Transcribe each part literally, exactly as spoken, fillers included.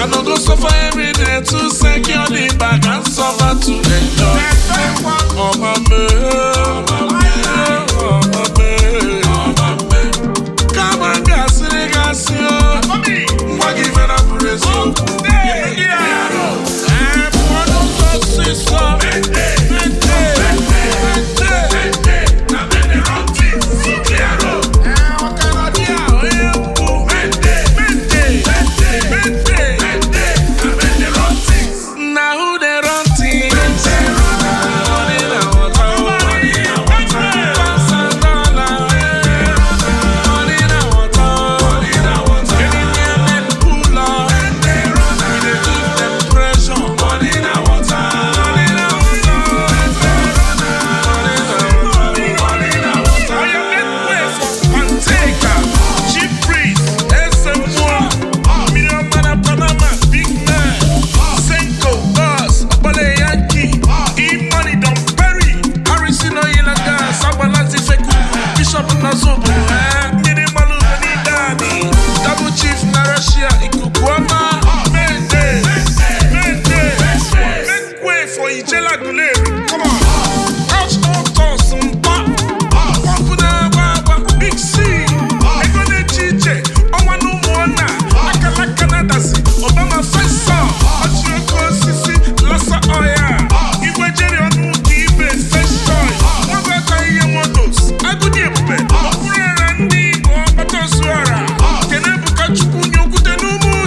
I no go suffer every day to secure the bag and suffer to enjoy. Oh my man, oh my man, oh my man. Come on, gas, gas, yo. What give it up for this?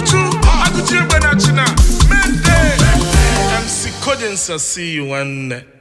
See you one.